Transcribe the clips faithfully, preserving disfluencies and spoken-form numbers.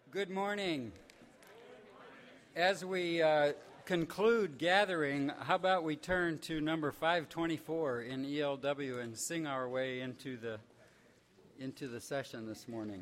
Good morning. As we uh, conclude gathering, how about we turn to number five twenty-four in E L W and sing our way into the into the session this morning.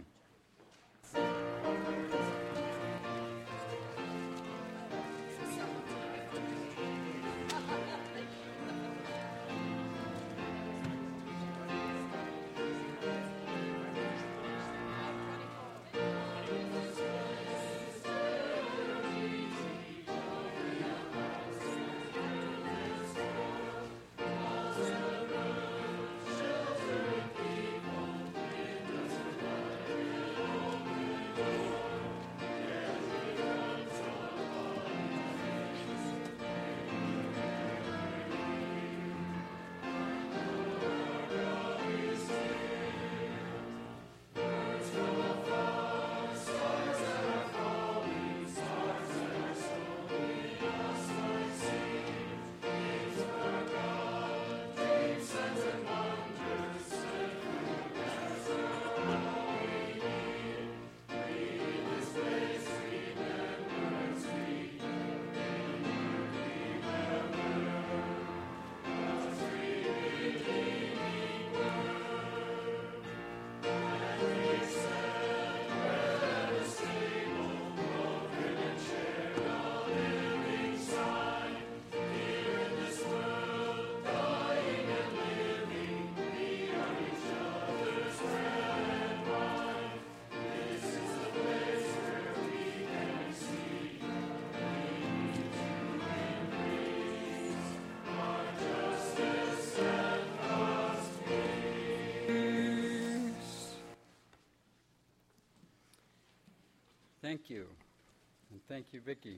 Thank you. And thank you, Vicki.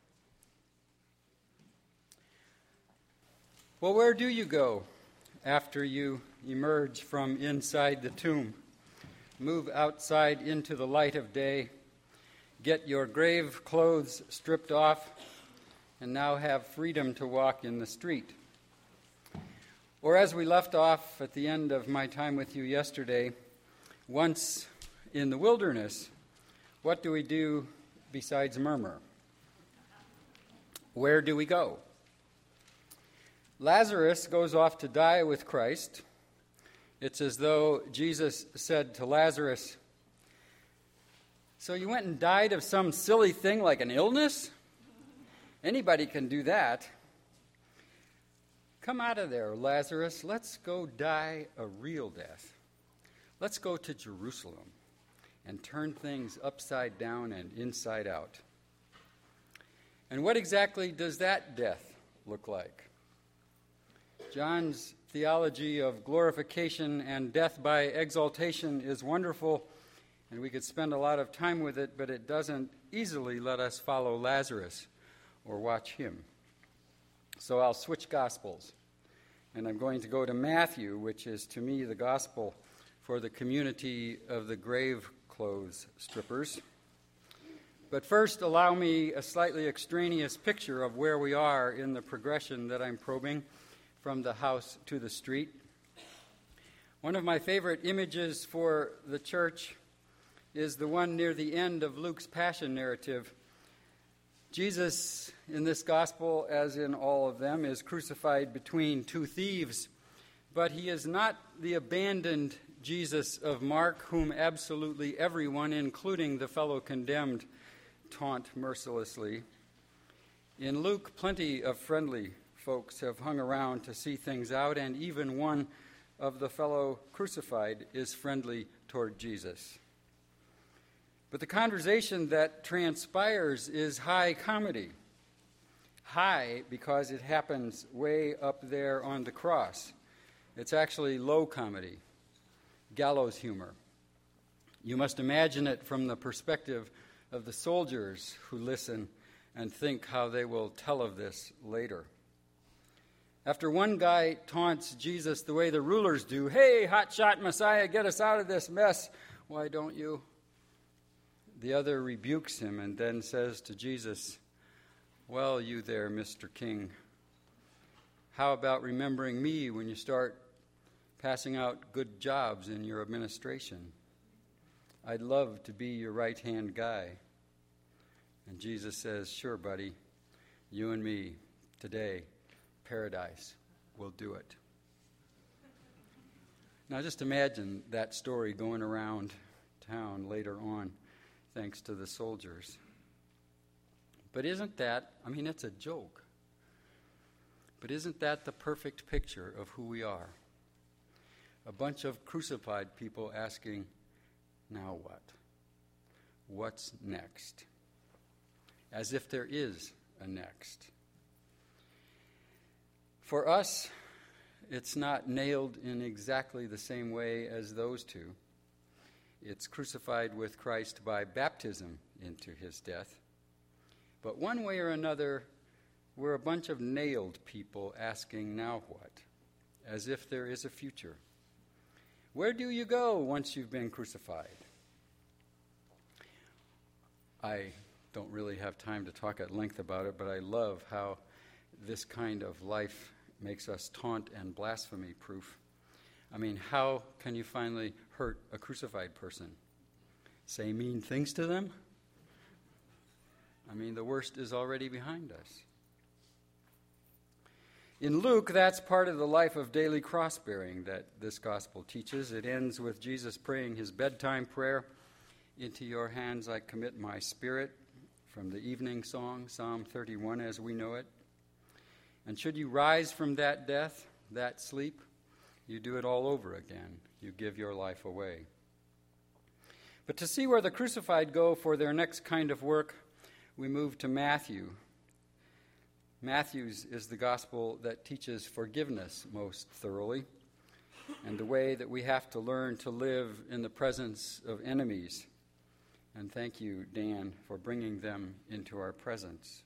Well, where do you go after you emerge from inside the tomb? Move outside into the light of day, get your grave clothes stripped off, and now have freedom to walk in the street. Or as we left off at the end of my time with you yesterday, once in the wilderness, what do we do besides murmur? Where do we go? Lazarus goes off to die with Christ. It's as though Jesus said to Lazarus, "So you went and died of some silly thing like an illness? Anybody can do that. Come out of there, Lazarus. Let's go die a real death. Let's go to Jerusalem and turn things upside down and inside out." And what exactly does that death look like? John's theology of glorification and death by exaltation is wonderful, and we could spend a lot of time with it, but it doesn't easily let us follow Lazarus or watch him. So I'll switch gospels, and I'm going to go to Matthew, which is to me the gospel for the community of the grave clothes strippers. But first, allow me a slightly extraneous picture of where we are in the progression that I'm probing from the house to the street. One of my favorite images for the church is the one near the end of Luke's Passion narrative. Jesus, in this gospel, as in all of them, is crucified between two thieves, but he is not the abandoned Jesus of Mark, whom absolutely everyone, including the fellow condemned, taunt mercilessly. In Luke, plenty of friendly folks have hung around to see things out, and even one of the fellow crucified is friendly toward Jesus. But the conversation that transpires is high comedy. High because it happens way up there on the cross. It's actually low comedy. Gallows humor. You must imagine it from the perspective of the soldiers who listen and think how they will tell of this later. After one guy taunts Jesus the way the rulers do, "Hey, hotshot Messiah, get us out of this mess. Why don't you?" The other rebukes him and then says to Jesus, "Well, you there, Mister King, how about remembering me when you start passing out good jobs in your administration?" I'd love to be your right-hand guy. And Jesus says, sure, buddy, you and me, today, paradise, we'll do it. Now just imagine that story going around town later on, thanks to the soldiers. But isn't that, I mean, it's a joke. But isn't that the perfect picture of who we are? A bunch of crucified people asking, now what? What's next? As if there is a next. For us, it's not nailed in exactly the same way as those two. It's crucified with Christ by baptism into his death. But one way or another, we're a bunch of nailed people asking, now what? As if there is a future. Where do you go once you've been crucified? I don't really have time to talk at length about it, but I love how this kind of life makes us taunt and blasphemy proof. I mean, how can you finally hurt a crucified person? Say mean things to them? I mean, the worst is already behind us. In Luke, that's part of the life of daily cross-bearing that this gospel teaches. It ends with Jesus praying his bedtime prayer, into your hands I commit my spirit, from the evening song, Psalm thirty-one as we know it. And should you rise from that death, that sleep, you do it all over again. You give your life away. But to see where the crucified go for their next kind of work, we move to Matthew. Matthew's is the gospel that teaches forgiveness most thoroughly, and the way that we have to learn to live in the presence of enemies. And thank you, Dan, for bringing them into our presence.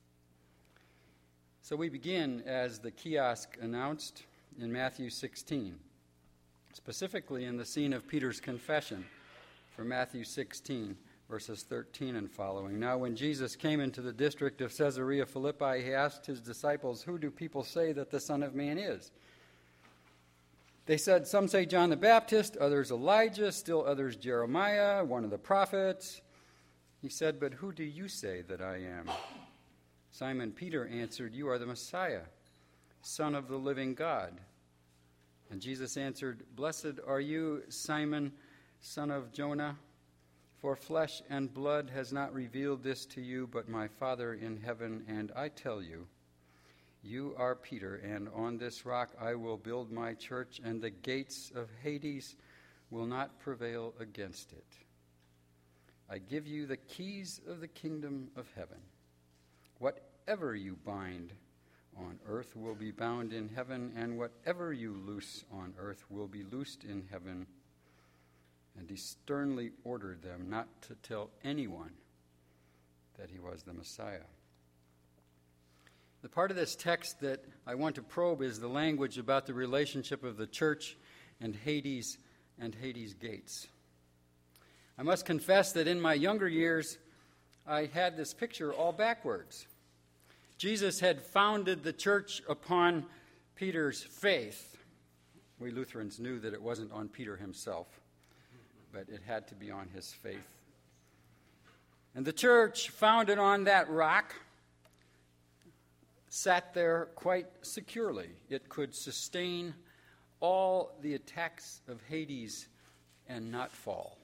So we begin, as the kiosk announced, in Matthew sixteen, specifically in the scene of Peter's confession from Matthew sixteen, verses thirteen and following. Now when Jesus came into the district of Caesarea Philippi, he asked his disciples, who do people say that the Son of Man is? They said, some say John the Baptist, others Elijah, still others Jeremiah, one of the prophets. He said, but who do you say that I am? Simon Peter answered, you are the Messiah, Son of the living God. And Jesus answered, blessed are you, Simon, son of Jonah, for flesh and blood has not revealed this to you, but my Father in heaven, and I tell you, you are Peter, and on this rock I will build my church, and the gates of Hades will not prevail against it. I give you the keys of the kingdom of heaven. Whatever you bind on earth will be bound in heaven, and whatever you loose on earth will be loosed in heaven. And he sternly ordered them not to tell anyone that he was the Messiah. The part of this text that I want to probe is the language about the relationship of the church and Hades and Hades' gates. I must confess that in my younger years, I had this picture all backwards. Jesus had founded the church upon Peter's faith. We Lutherans knew that it wasn't on Peter himself, but it had to be on his faith. And the church, founded on that rock, sat there quite securely. It could sustain all the attacks of Hades and not fall.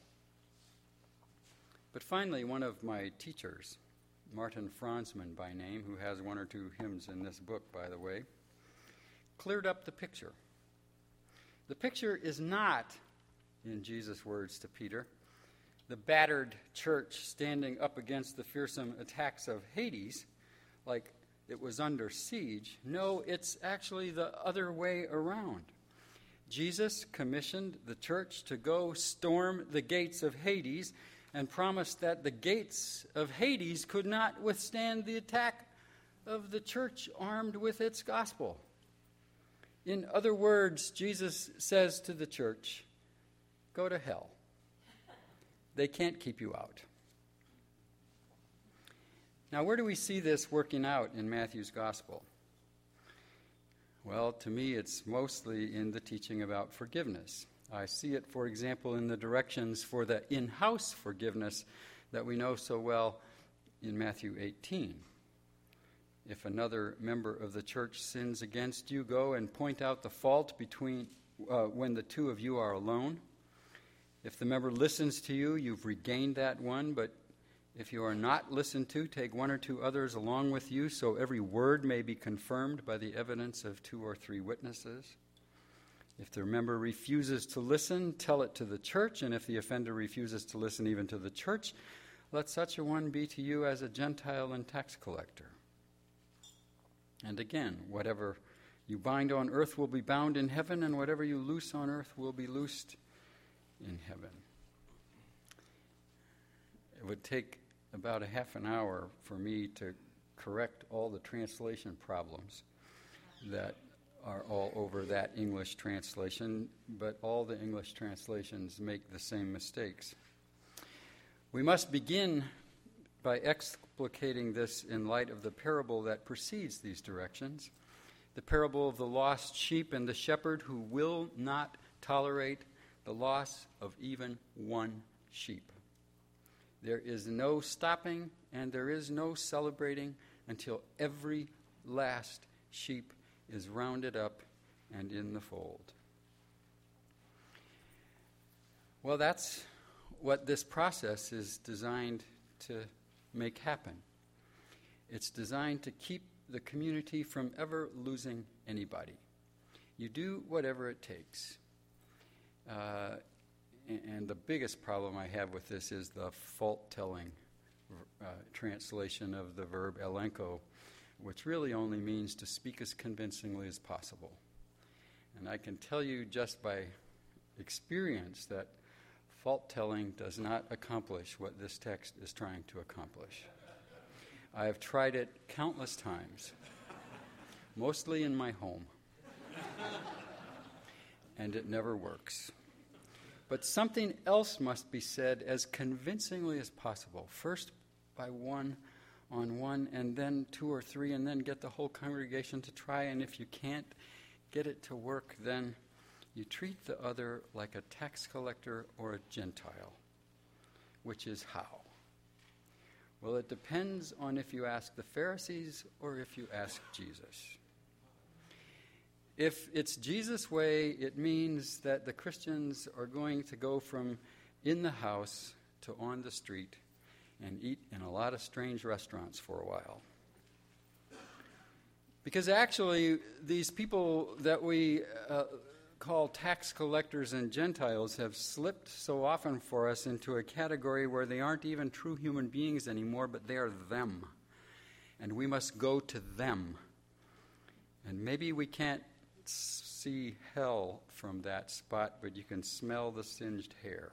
But finally, one of my teachers, Martin Franzmann by name, who has one or two hymns in this book, by the way, cleared up the picture. The picture is not, in Jesus' words to Peter, the battered church standing up against the fearsome attacks of Hades, like it was under siege. No, it's actually the other way around. Jesus commissioned the church to go storm the gates of Hades and promised that the gates of Hades could not withstand the attack of the church armed with its gospel. In other words, Jesus says to the church, go to hell. They can't keep you out. Now, where do we see this working out in Matthew's gospel? Well, to me, it's mostly in the teaching about forgiveness. I see it, for example, in the directions for the in-house forgiveness that we know so well in Matthew eighteen. If another member of the church sins against you, go and point out the fault between uh, when the two of you are alone. If the member listens to you, you've regained that one, but if you are not listened to, take one or two others along with you, so every word may be confirmed by the evidence of two or three witnesses. If the member refuses to listen, tell it to the church, and if the offender refuses to listen even to the church, let such a one be to you as a Gentile and tax collector. And again, whatever you bind on earth will be bound in heaven, and whatever you loose on earth will be loosed in heaven. It would take about a half an hour for me to correct all the translation problems that are all over that English translation, but all the English translations make the same mistakes. We must begin by explicating this in light of the parable that precedes these directions, the parable of the lost sheep and the shepherd who will not tolerate the loss of even one sheep. There is no stopping and there is no celebrating until every last sheep is rounded up and in the fold. Well, that's what this process is designed to make happen. It's designed to keep the community from ever losing anybody. You do whatever it takes. Uh, and the biggest problem I have with this is the fault-telling uh, translation of the verb elenko, which really only means to speak as convincingly as possible. And I can tell you just by experience that fault-telling does not accomplish what this text is trying to accomplish. I have tried it countless times, mostly in my home, and it never works. But something else must be said as convincingly as possible, first by one on one, and then two or three, and then get the whole congregation to try, and if you can't get it to work, then you treat the other like a tax collector or a Gentile, which is how? Well, it depends on if you ask the Pharisees or if you ask Jesus. If it's Jesus' way, it means that the Christians are going to go from in the house to on the street and eat in a lot of strange restaurants for a while. Because actually, these people that we uh, call tax collectors and Gentiles have slipped so often for us into a category where they aren't even true human beings anymore, but they are them. And we must go to them. And maybe we can't see hell from that spot, but you can smell the singed hair.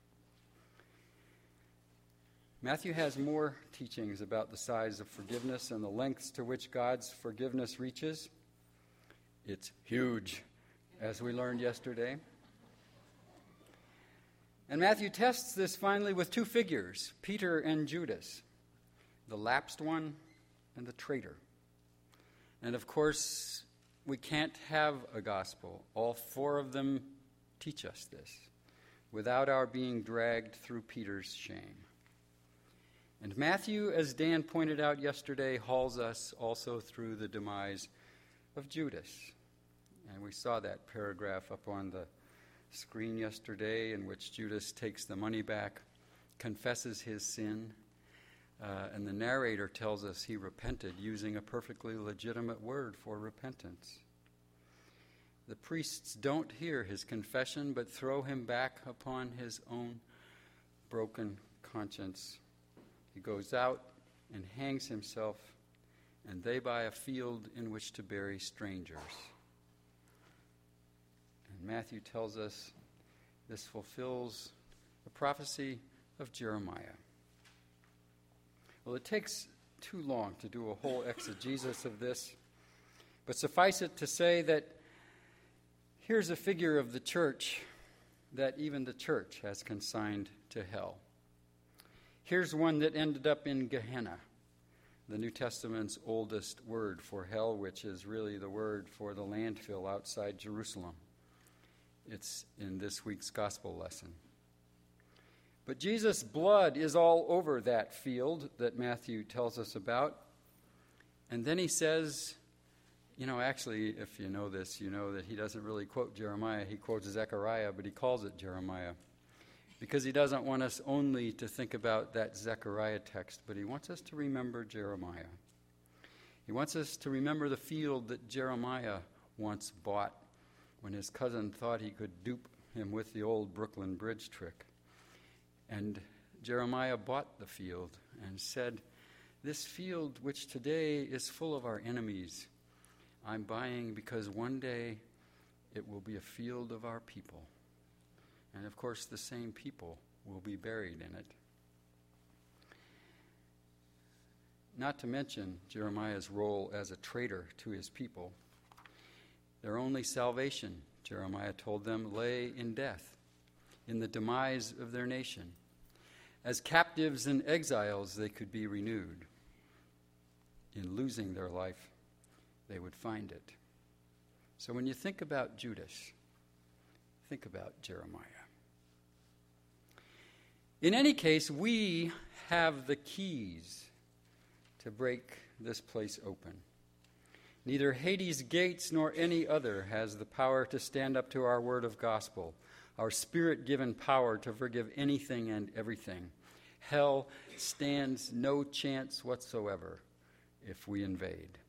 Matthew has more teachings about the size of forgiveness and the lengths to which God's forgiveness reaches. It's huge, as we learned yesterday. And Matthew tests this finally with two figures, Peter and Judas, the lapsed one and the traitor. And of course, we can't have a gospel. All four of them teach us this without our being dragged through Peter's shame. And Matthew, as Dan pointed out yesterday, hauls us also through the demise of Judas. And we saw that paragraph up on the screen yesterday in which Judas takes the money back, confesses his sin, uh, and the narrator tells us he repented using a perfectly legitimate word for repentance. The priests don't hear his confession but throw him back upon his own broken conscience. He goes out and hangs himself, and they buy a field in which to bury strangers. And Matthew tells us this fulfills the prophecy of Jeremiah. Well, it takes too long to do a whole exegesis of this, but suffice it to say that here's a figure of the church that even the church has consigned to hell. Here's one that ended up in Gehenna, the New Testament's oldest word for hell, which is really the word for the landfill outside Jerusalem. It's in this week's gospel lesson. But Jesus' blood is all over that field that Matthew tells us about. And then he says, you know, actually, if you know this, you know that he doesn't really quote Jeremiah. He quotes Zechariah, but he calls it Jeremiah, because he doesn't want us only to think about that Zechariah text, but he wants us to remember Jeremiah. He wants us to remember the field that Jeremiah once bought when his cousin thought he could dupe him with the old Brooklyn Bridge trick. And Jeremiah bought the field and said, "This field, which today is full of our enemies, I'm buying because one day it will be a field of our people. And of course, the same people will be buried in it." Not to mention Jeremiah's role as a traitor to his people. Their only salvation, Jeremiah told them, lay in death, in the demise of their nation. As captives and exiles, they could be renewed. In losing their life, they would find it. So when you think about Judas, think about Jeremiah. In any case, we have the keys to break this place open. Neither Hades' gates nor any other has the power to stand up to our word of gospel, our spirit-given power to forgive anything and everything. Hell stands no chance whatsoever if we invade.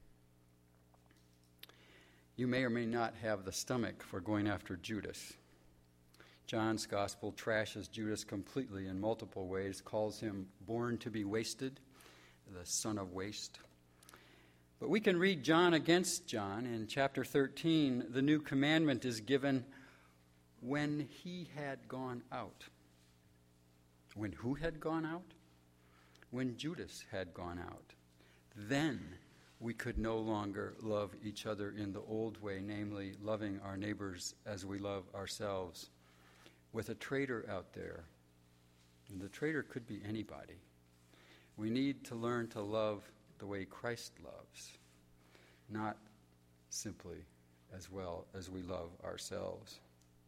You may or may not have the stomach for going after Judas. John's gospel trashes Judas completely in multiple ways, calls him born to be wasted, the son of waste. But we can read John against John. In chapter thirteen, the new commandment is given when he had gone out. When who had gone out? When Judas had gone out. Then we could no longer love each other in the old way, namely loving our neighbors as we love ourselves. With a traitor out there, and the traitor could be anybody, we need to learn to love the way Christ loves, not simply as well as we love ourselves.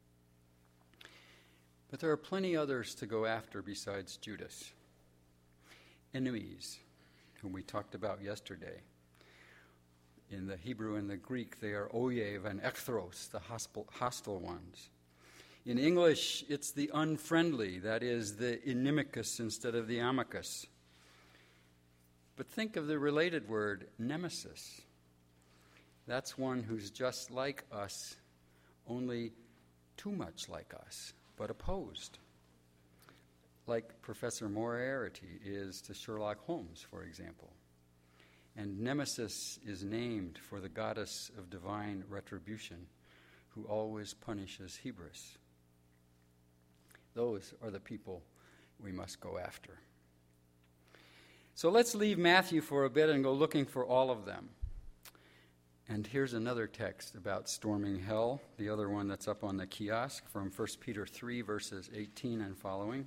But there are plenty others to go after besides Judas. Enemies, whom we talked about yesterday. In the Hebrew and the Greek, they are oyev and echthros, the hostile, hostile ones. In English, it's the unfriendly, that is, the inimicus instead of the amicus. But think of the related word, nemesis. That's one who's just like us, only too much like us, but opposed. Like Professor Moriarty is to Sherlock Holmes, for example. And Nemesis is named for the goddess of divine retribution, who always punishes Hybris. Those are the people we must go after. So let's leave Matthew for a bit and go looking for all of them. And here's another text about storming hell, the other one that's up on the kiosk from First Peter three, verses eighteen and following.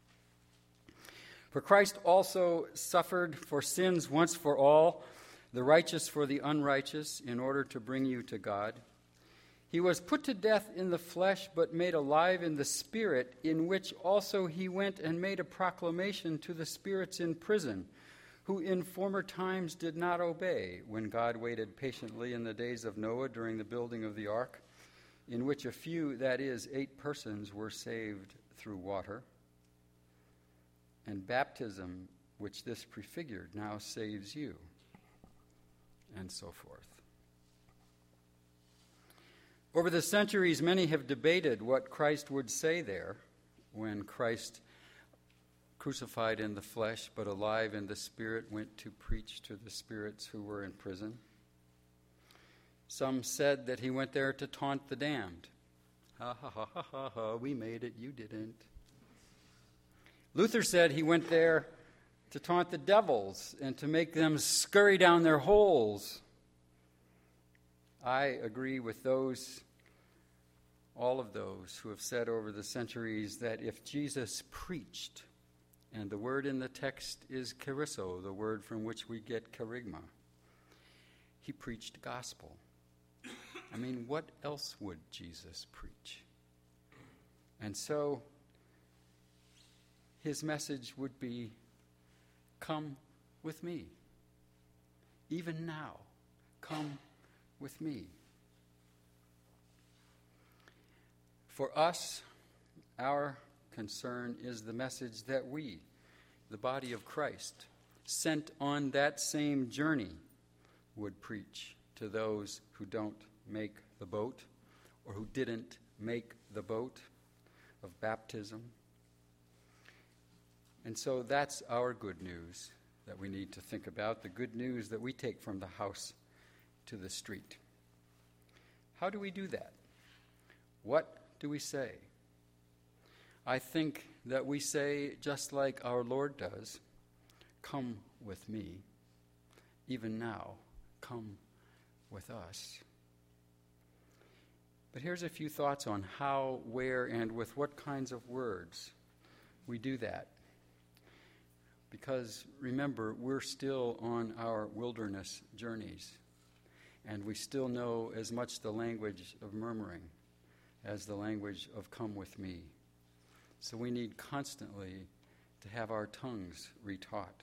For Christ also suffered for sins once for all, the righteous for the unrighteous, in order to bring you to God. He was put to death in the flesh, but made alive in the Spirit, in which also he went and made a proclamation to the spirits in prison, who in former times did not obey, when God waited patiently in the days of Noah during the building of the ark, in which a few, that is, eight persons, were saved through water. And baptism, which this prefigured, now saves you, and so forth. Over the centuries, many have debated what Christ would say there when Christ, crucified in the flesh but alive in the Spirit, went to preach to the spirits who were in prison. Some said that he went there to taunt the damned. Ha ha ha ha ha ha, we made it, you didn't. Luther said he went there to taunt the devils and to make them scurry down their holes. I agree with those, all of those who have said over the centuries that if Jesus preached, and the word in the text is charisso, the word from which we get kerygma, he preached gospel. I mean, what else would Jesus preach? And so his message would be, come with me. Even now, come with me. For us, our concern is the message that we, the body of Christ, sent on that same journey, would preach to those who don't make the boat or who didn't make the boat of baptism. And so that's our good news that we need to think about, the good news that we take from the house to the street. How do we do that? What do we say? I think that we say, just like our Lord does, come with me. Even now, come with us. But here's a few thoughts on how, where, and with what kinds of words we do that. Because remember, we're still on our wilderness journeys, and we still know as much the language of murmuring as the language of come with me. So we need constantly to have our tongues retaught.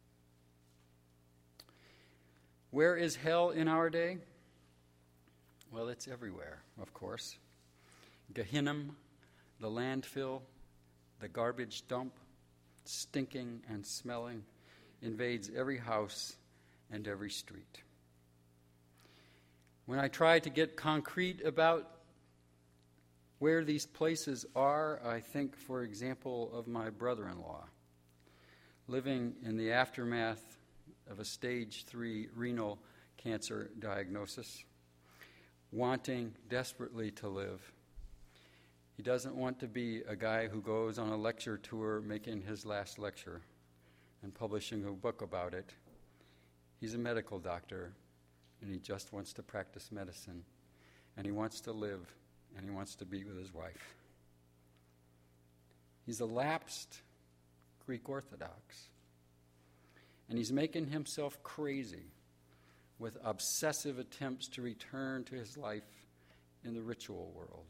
Where is hell in our day? Well, it's everywhere, of course. Gehenna, the landfill, the garbage dump, stinking and smelling, invades every house and every street. When I try to get concrete about where these places are, I think, for example, of my brother-in-law, living in the aftermath of a stage three renal cancer diagnosis, wanting desperately to live. He doesn't want to be a guy who goes on a lecture tour making his last lecture and publishing a book about it. He's a medical doctor, and he just wants to practice medicine, and he wants to live, and he wants to be with his wife. He's a lapsed Greek Orthodox, and he's making himself crazy with obsessive attempts to return to his life in the ritual world.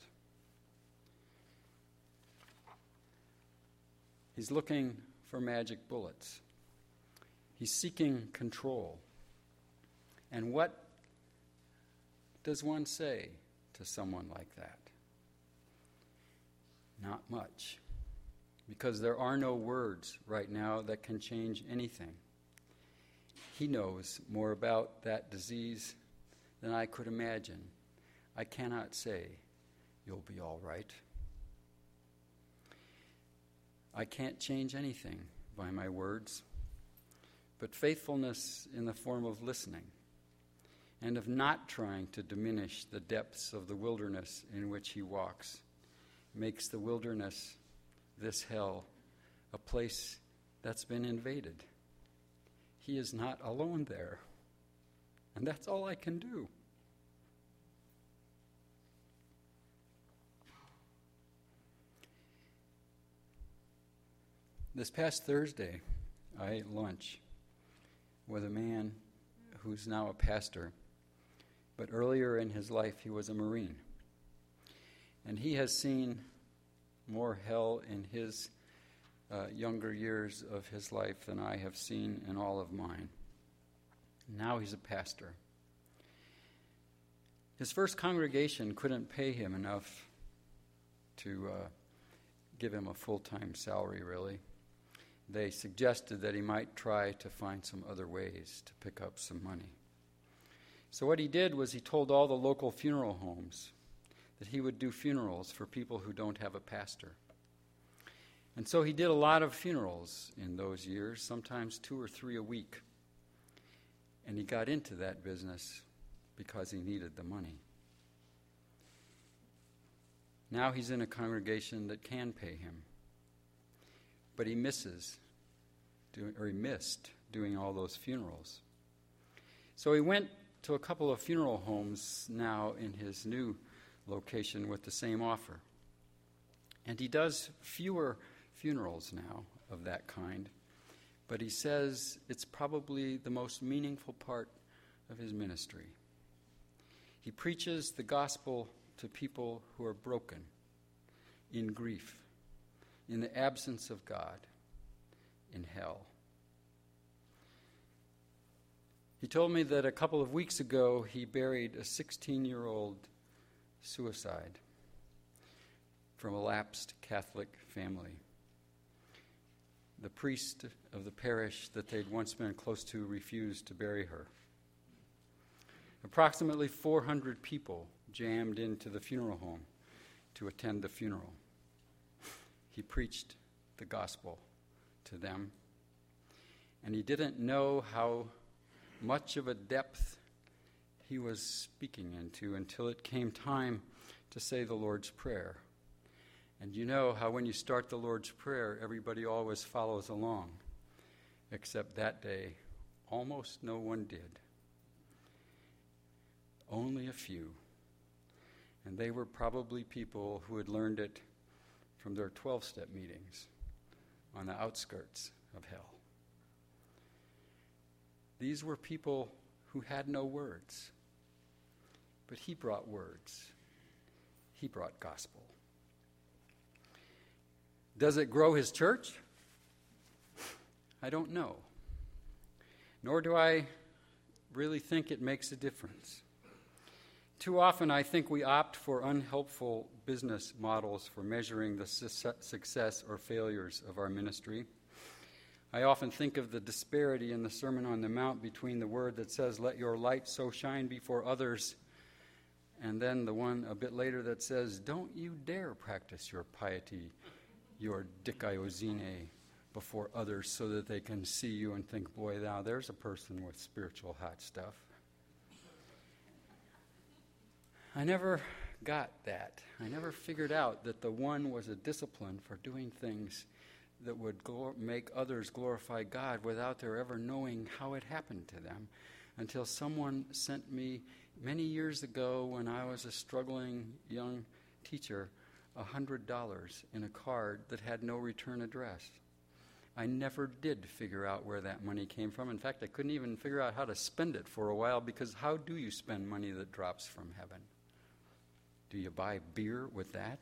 He's looking for magic bullets. He's seeking control. And what does one say to someone like that? Not much, because there are no words right now that can change anything. He knows more about that disease than I could imagine. I cannot say, you'll be all right. I can't change anything by my words, but faithfulness in the form of listening and of not trying to diminish the depths of the wilderness in which he walks makes the wilderness, this hell, a place that's been invaded. He is not alone there, and that's all I can do. This past Thursday, I ate lunch with a man who's now a pastor, but earlier in his life he was a Marine. And he has seen more hell in his uh, younger years of his life than I have seen in all of mine. Now he's a pastor. His first congregation couldn't pay him enough to uh, give him a full-time salary, really. They suggested that he might try to find some other ways to pick up some money. So what he did was he told all the local funeral homes that he would do funerals for people who don't have a pastor. And so he did a lot of funerals in those years, sometimes two or three a week. And he got into that business because he needed the money. Now he's in a congregation that can pay him. But he misses, doing, or he missed doing all those funerals. So he went to a couple of funeral homes now in his new location with the same offer. And he does fewer funerals now of that kind, but he says it's probably the most meaningful part of his ministry. He preaches the gospel to people who are broken, in grief, in the absence of God, in hell. He told me that a couple of weeks ago he buried a sixteen-year-old suicide from a lapsed Catholic family. The priest of the parish that they'd once been close to refused to bury her. Approximately four hundred people jammed into the funeral home to attend the funeral. He preached the gospel to them, and he didn't know how much of a depth he was speaking into until it came time to say the Lord's Prayer. And you know how when you start the Lord's Prayer, everybody always follows along, except that day, almost no one did. Only a few. And they were probably people who had learned it from their twelve-step meetings on the outskirts of hell. These were people who had no words, but he brought words. He brought gospel. Does it grow his church? I don't know. Nor do I really think it makes a difference. Too often I think we opt for unhelpful business models for measuring the su- success or failures of our ministry. I often think of the disparity in the Sermon on the Mount between the word that says, "Let your light so shine before others," and then the one a bit later that says, "Don't you dare practice your piety, your dikaiosine, before others so that they can see you and think, boy, now there's a person with spiritual hot stuff." I never got that. I never figured out that the one was a discipline for doing things that would glor- make others glorify God without their ever knowing how it happened to them, until someone sent me many years ago when I was a struggling young teacher one hundred dollars in a card that had no return address. I never did figure out where that money came from. In fact, I couldn't even figure out how to spend it for a while, because how do you spend money that drops from heaven? Do you buy beer with that?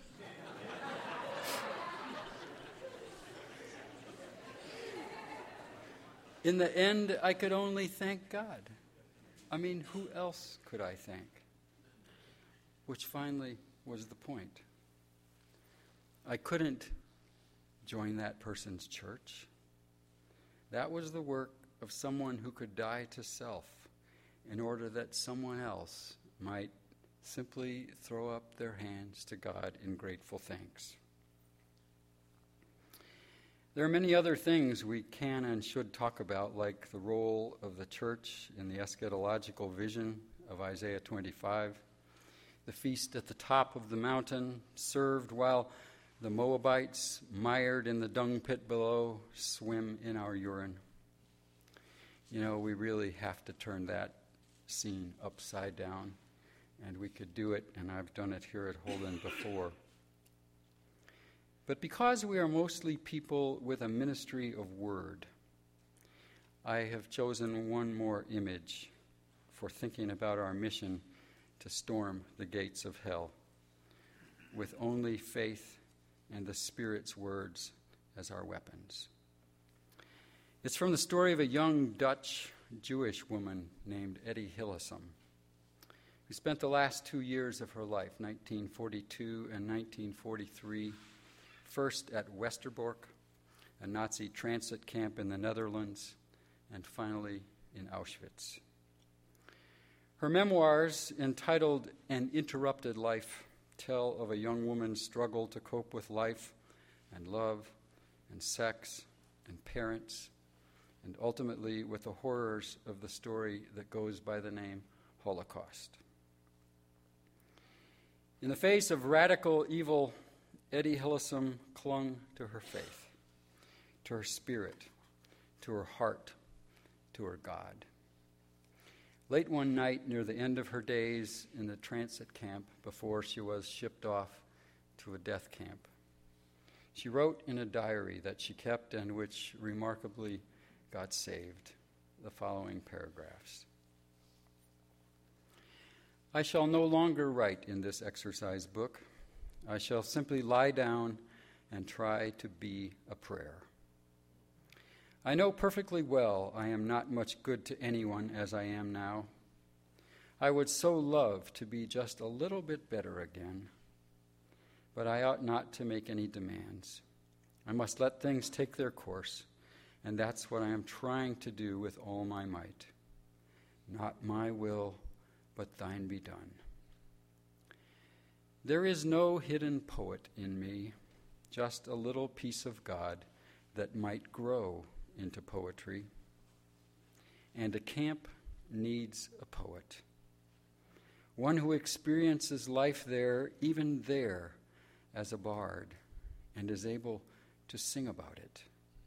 In the end, I could only thank God. I mean, who else could I thank? Which finally was the point. I couldn't join that person's church. That was the work of someone who could die to self in order that someone else might simply throw up their hands to God in grateful thanks. There are many other things we can and should talk about, like the role of the church in the eschatological vision of Isaiah twenty-five, the feast at the top of the mountain, served while the Moabites, mired in the dung pit below, swim in our urine. You know, we really have to turn that scene upside down, and we could do it, and I've done it here at Holden before. But because we are mostly people with a ministry of word, I have chosen one more image for thinking about our mission to storm the gates of hell, with only faith and the Spirit's words as our weapons. It's from the story of a young Dutch Jewish woman named Etty Hillesum, who spent the last two years of her life, nineteen forty-two and nineteen forty-three, first at Westerbork, a Nazi transit camp in the Netherlands, and finally in Auschwitz. Her memoirs, entitled An Interrupted Life, tell of a young woman's struggle to cope with life and love and sex and parents, and ultimately with the horrors of the story that goes by the name Holocaust. In the face of radical evil, Etty Hillesum clung to her faith, to her spirit, to her heart, to her God. Late one night, near the end of her days in the transit camp before she was shipped off to a death camp, she wrote in a diary that she kept and which remarkably got saved the following paragraphs. "I shall no longer write in this exercise book. I shall simply lie down and try to be a prayer. I know perfectly well I am not much good to anyone as I am now. I would so love to be just a little bit better again, but I ought not to make any demands. I must let things take their course, and that's what I am trying to do with all my might. Not my will, but thine be done. There is no hidden poet in me, just a little piece of God that might grow into poetry. And a camp needs a poet, one who experiences life there, even there, as a bard, and is able to sing about it.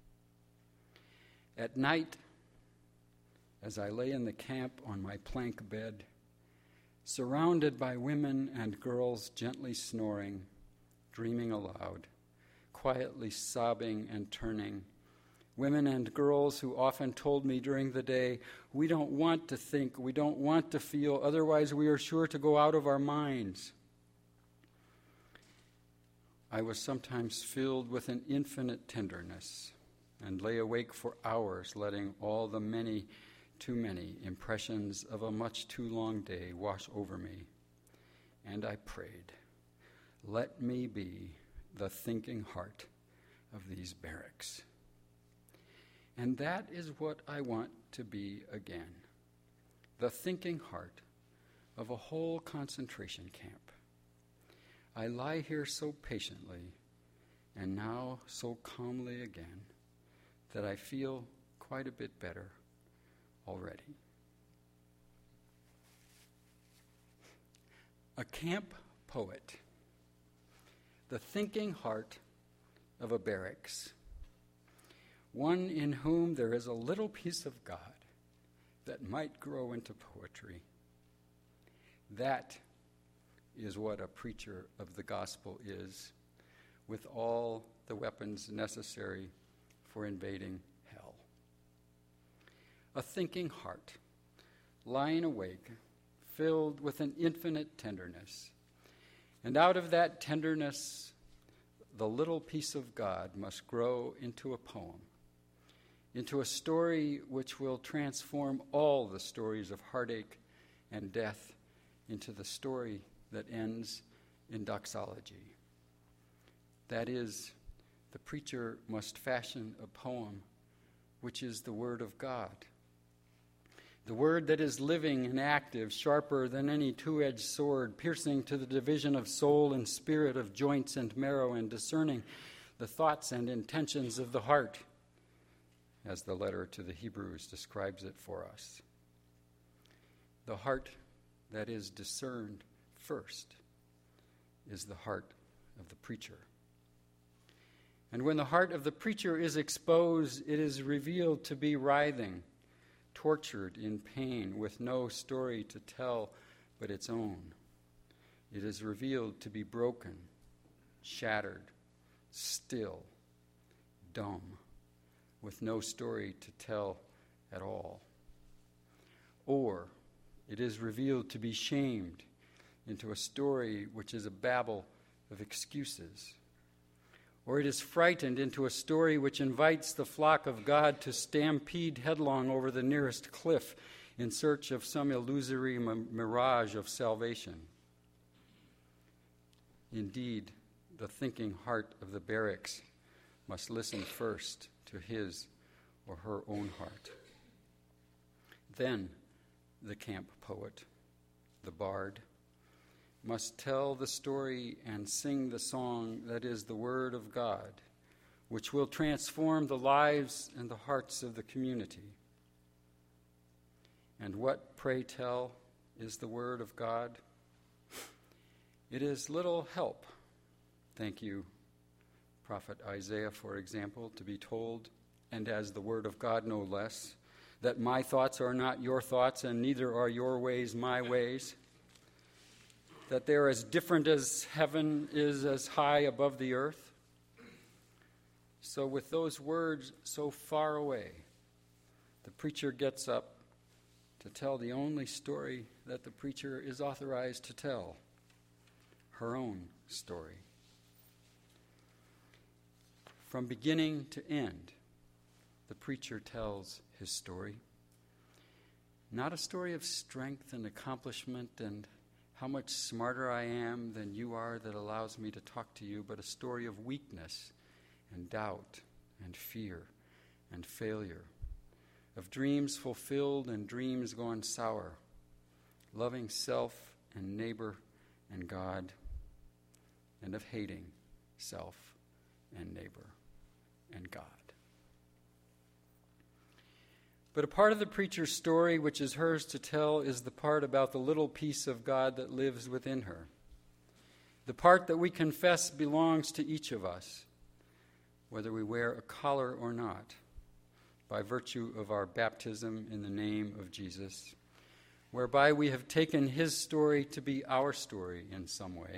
At night, as I lay in the camp on my plank bed, surrounded by women and girls gently snoring, dreaming aloud, quietly sobbing and turning, women and girls who often told me during the day, we don't want to think, we don't want to feel, otherwise we are sure to go out of our minds. I was sometimes filled with an infinite tenderness and lay awake for hours, letting all the many, too many impressions of a much too long day wash over me. And I prayed, let me be the thinking heart of these barracks. And that is what I want to be again, the thinking heart of a whole concentration camp. I lie here so patiently, and now so calmly again, that I feel quite a bit better already. A camp poet, the thinking heart of a barracks, one in whom there is a little piece of God that might grow into poetry. That is what a preacher of the gospel is, with all the weapons necessary for invading hell. A thinking heart, lying awake, filled with an infinite tenderness. And out of that tenderness, the little piece of God must grow into a poem, into a story which will transform all the stories of heartache and death into the story that ends in doxology. That is, the preacher must fashion a poem which is the word of God, the word that is living and active, sharper than any two-edged sword, piercing to the division of soul and spirit, of joints and marrow, and discerning the thoughts and intentions of the heart, as the letter to the Hebrews describes it for us. The heart that is discerned first is the heart of the preacher. And when the heart of the preacher is exposed, it is revealed to be writhing, tortured in pain, with no story to tell but its own. It is revealed to be broken, shattered, still, dumb, with no story to tell at all. Or it is revealed to be shamed into a story which is a babble of excuses. Or it is frightened into a story which invites the flock of God to stampede headlong over the nearest cliff in search of some illusory mirage of salvation. Indeed, the thinking heart of the barracks must listen first to his or her own heart. Then the camp poet, the bard, must tell the story and sing the song that is the word of God, which will transform the lives and the hearts of the community. And what, pray tell, is the word of God? It is little help, thank you, Prophet Isaiah, for example, to be told, and as the word of God no less, that my thoughts are not your thoughts, and neither are your ways my ways, that they're as different as heaven is as high above the earth. So with those words so far away, the preacher gets up to tell the only story that the preacher is authorized to tell, her own story. From beginning to end, the preacher tells his story. Not a story of strength and accomplishment and how much smarter I am than you are that allows me to talk to you, but a story of weakness and doubt and fear and failure, of dreams fulfilled and dreams gone sour, loving self and neighbor and God, and of hating self and neighbor and God. But a part of the preacher's story which is hers to tell is the part about the little piece of God that lives within her. The part that we confess belongs to each of us, whether we wear a collar or not, by virtue of our baptism in the name of Jesus, whereby we have taken his story to be our story in some way.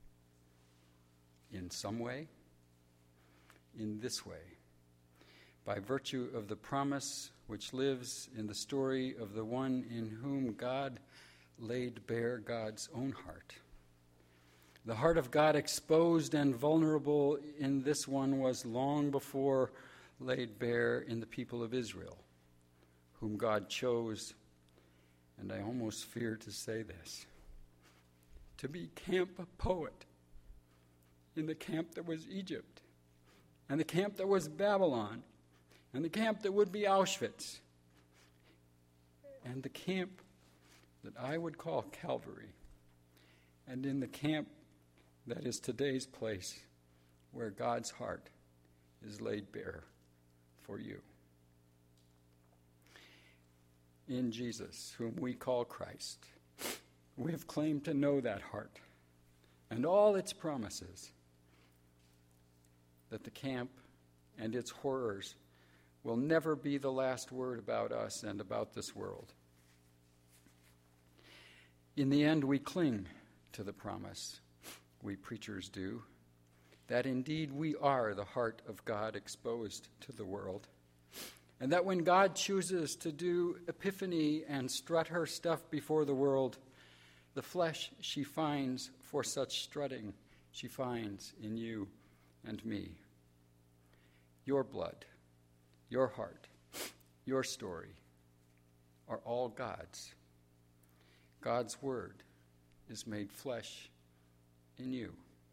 In some way? In this way. By virtue of the promise which lives in the story of the one in whom God laid bare God's own heart. The heart of God exposed and vulnerable in this one was long before laid bare in the people of Israel, whom God chose, and I almost fear to say this, to be camp poet in the camp that was Egypt, and the camp that was Babylon, and the camp that would be Auschwitz, and the camp that I would call Calvary, and in the camp that is today's place where God's heart is laid bare for you. In Jesus, whom we call Christ, we have claimed to know that heart and all its promises, that the camp and its horrors will never be the last word about us and about this world. In the end, we cling to the promise, we preachers do, that indeed we are the heart of God exposed to the world, and that when God chooses to do epiphany and strut her stuff before the world, the flesh she finds for such strutting she finds in you and me. Your blood, your heart, your story are all God's. God's word is made flesh in you.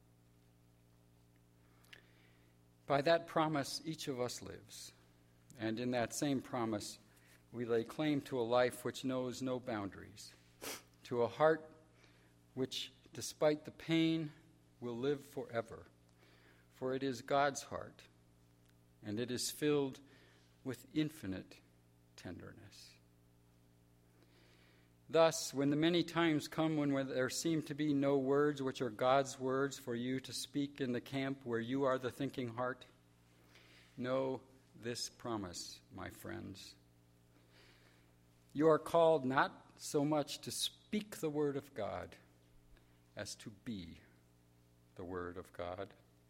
By that promise, each of us lives, and in that same promise, we lay claim to a life which knows no boundaries, to a heart which, despite the pain, will live forever, for it is God's heart, and it is filled with infinite tenderness. Thus, when the many times come when there seem to be no words which are God's words for you to speak in the camp where you are the thinking heart, know this promise, my friends. You are called not so much to speak the word of God as to be the word of God.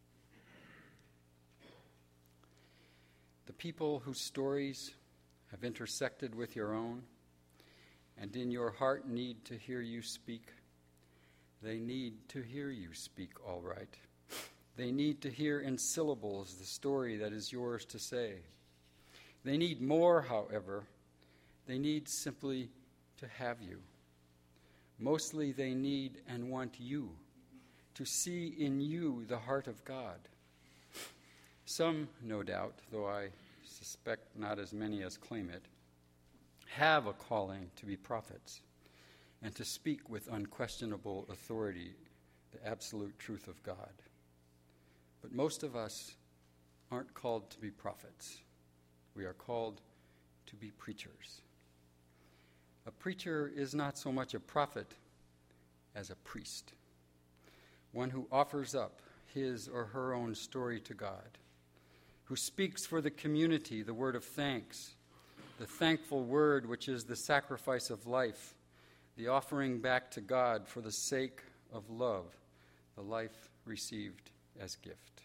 The people whose stories have intersected with your own and in your heart need to hear you speak, they need to hear you speak all right. They need to hear in syllables the story that is yours to say. They need more, however. They need simply to have you. Mostly they need and want you, to see in you the heart of God. Some, no doubt, though I suspect not as many as claim it, have a calling to be prophets and to speak with unquestionable authority the absolute truth of God. But most of us aren't called to be prophets. We are called to be preachers. A preacher is not so much a prophet as a priest, one who offers up his or her own story to God, who speaks for the community the word of thanks, the thankful word which is the sacrifice of life, the offering back to God for the sake of love, the life received as gift.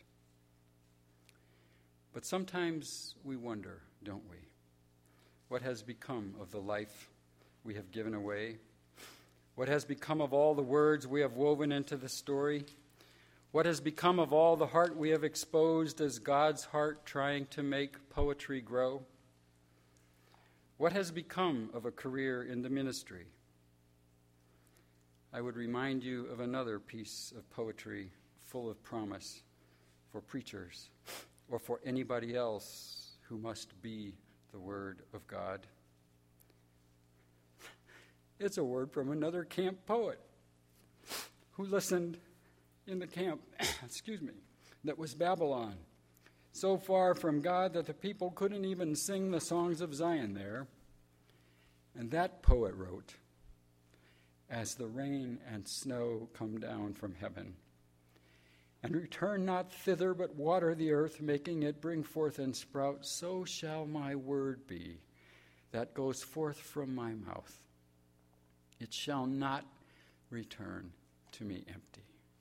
But sometimes we wonder, don't we, what has become of the life we have given away? What has become of all the words we have woven into the story? What has become of all the heart we have exposed as God's heart trying to make poetry grow? What has become of a career in the ministry? I would remind you of another piece of poetry full of promise for preachers or for anybody else who must be the Word of God. It's a word from another camp poet who listened in the camp, excuse me, that was Babylon, so far from God that the people couldn't even sing the songs of Zion there. And that poet wrote, "As the rain and snow come down from heaven, and return not thither, but water the earth, making it bring forth and sprout, so shall my word be that goes forth from my mouth. It shall not return to me empty."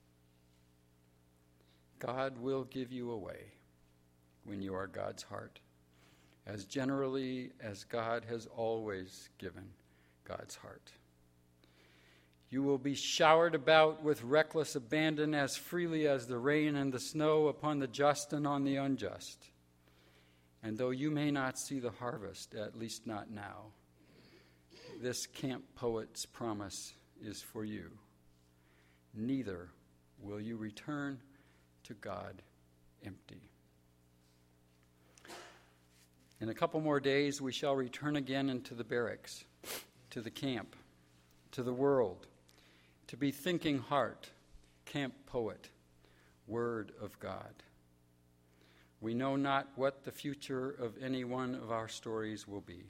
God will give you away when you are God's heart, as generally as God has always given God's heart. You will be showered about with reckless abandon as freely as the rain and the snow upon the just and on the unjust. And though you may not see the harvest, at least not now, this camp poet's promise is for you. Neither will you return to God empty. In a couple more days, we shall return again into the barracks, to the camp, to the world, to be thinking heart, camp poet, Word of God. We know not what the future of any one of our stories will be.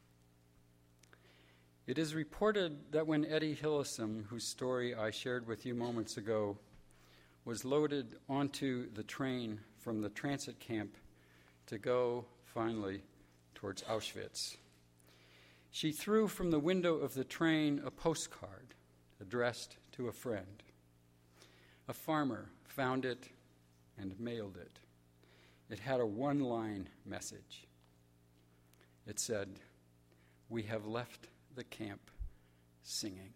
It is reported that when Eddie Hillesum, whose story I shared with you moments ago, was loaded onto the train from the transit camp to go, finally, towards Auschwitz, she threw from the window of the train a postcard addressed to a friend. A farmer found it and mailed it. It had a one-line message. It said, "We have left the camp singing."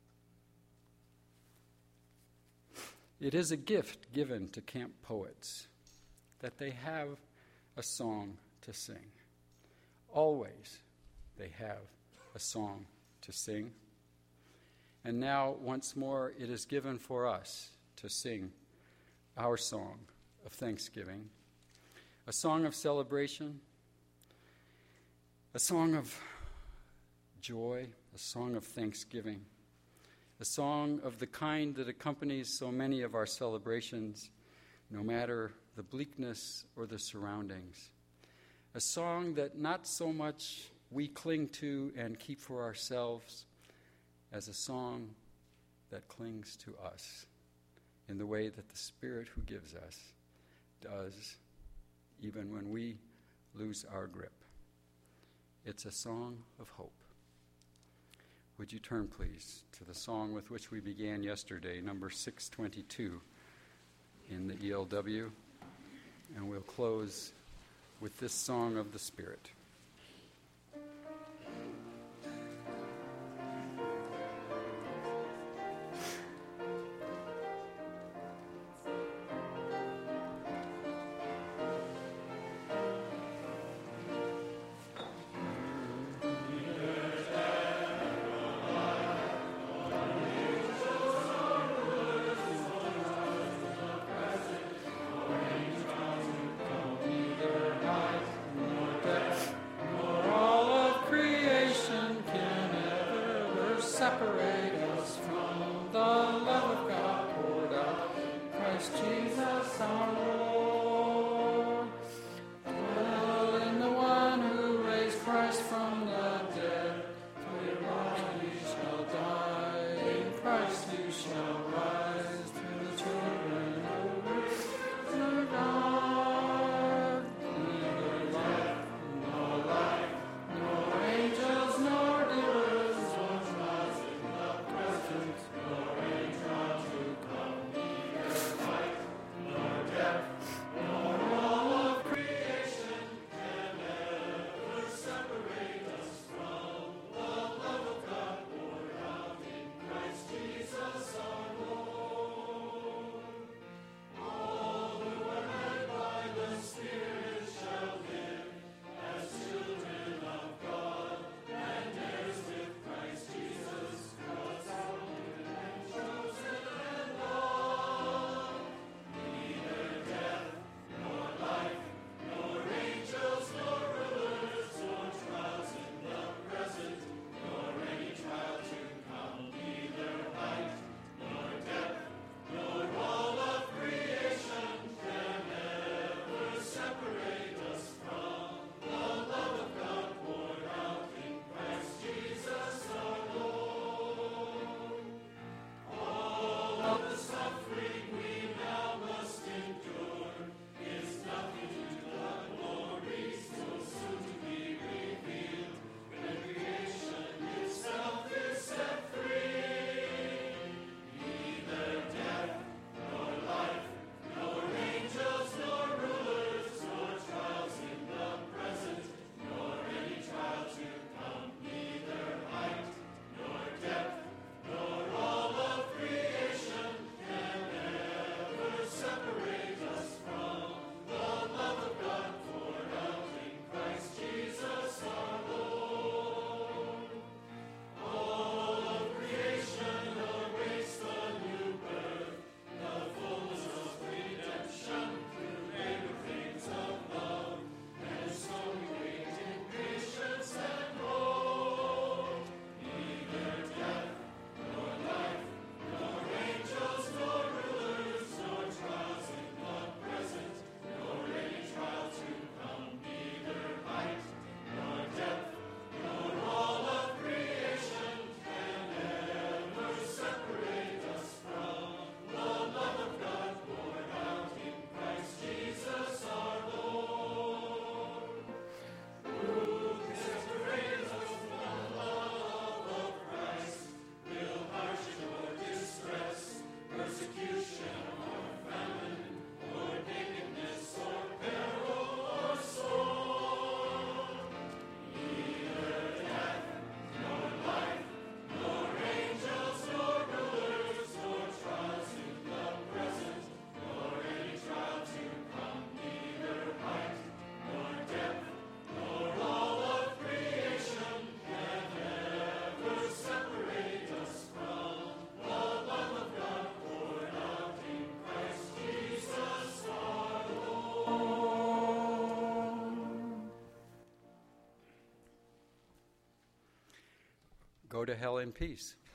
It is a gift given to camp poets that they have a song to sing. Always they have a song to sing. And now, once more, it is given for us to sing our song of thanksgiving, a song of celebration, a song of joy, a song of thanksgiving, a song of the kind that accompanies so many of our celebrations, no matter the bleakness or the surroundings, a song that not so much we cling to and keep for ourselves as a song that clings to us in the way that the Spirit who gives us does, even when we lose our grip. It's a song of hope. Would you turn, please, to the song with which we began yesterday, number six twenty-two in the E L W, and we'll close with this song of the Spirit. go to hell in peace.